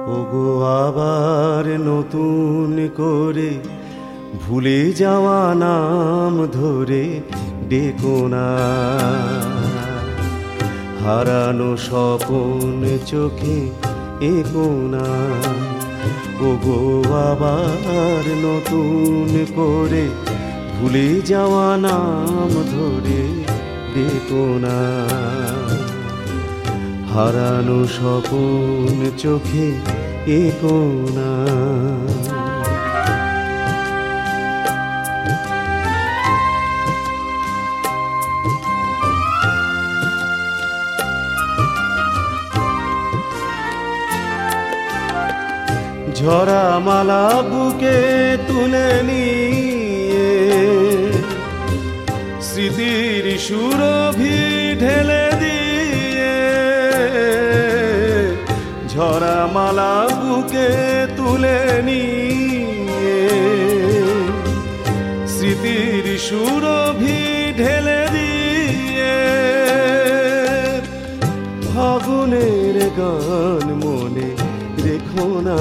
ওগো আবার নতুন করে ভুলে যাওয়া নাম ধরে ডেকো না, হারানো স্বপন চোখে এগো না। ওগো আবার নতুন করে ভুলে যাওয়া নাম ধরে ডেকো না, হারানো স্বপন চোখে এগো না। ঝরা মালা বুকে তুলে নিয়ে স্মৃতির সুরভি ঢেলে দিয়ে, ঝরা মালা বুকে তুলে নিয়ে স্মৃতির সুরভি ঢেলে দিয়ে, ফাগুনের গান মনে রেখো না,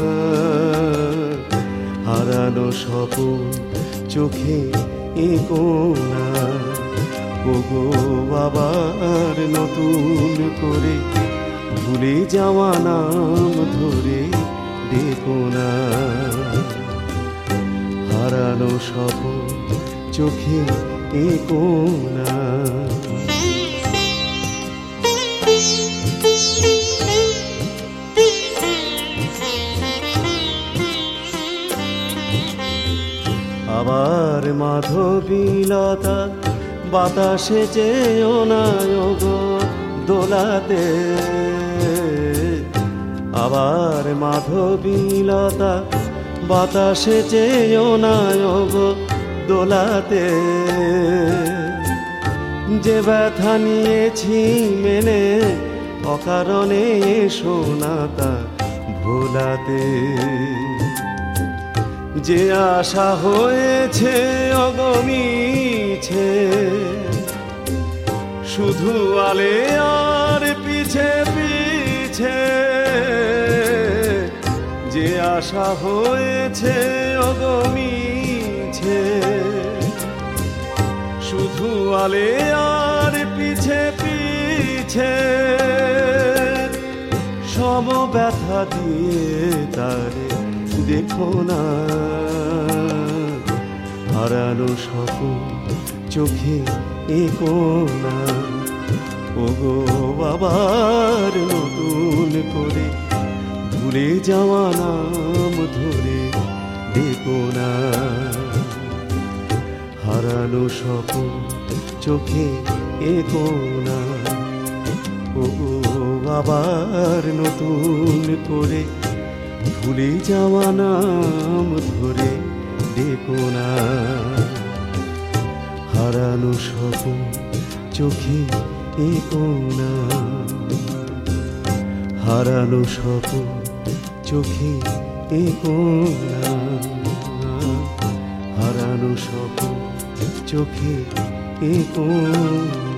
হারানো স্বপন চোখে এগো না। ওগো আবার নতুন করে ভুলে যাওয়া নাম ধরে ডেকো না, হারানো স্বপন চোখে এগো না। আবার মাধবীলতা বাতাসে চেয়েও না গো দোলাতে, আবার মাধবীলতা বাতাসে চেয়েও না গো দোলাতে, যে ব্যথা নিয়েছি মেনে অকারণে শোনাতা ভোলাতে, যে আশা হয়েছে অগমিছে শুধু আলে আর পিছে পিছে, যে আশা হয়েছে অগমিছে শুধু আলে আর পিছে পিছে, সব ব্যথা দিয়ে তারে দেখো না, হারানো স্বপন চোখে এগো না। ওগো আবার নতুন করে ভুলে যাওয়া নাম ধরে ডেকো না, হারানো স্বপন চোখে এগো না। ওগো আবার নতুন করে ভুলে যাওয়া নাম ধরে ডেকো না, হারানো স্বপন চোখে এগো না, হারানো স্বপন চোখে এগো না, হারানো স্বপন চোখে এগো না।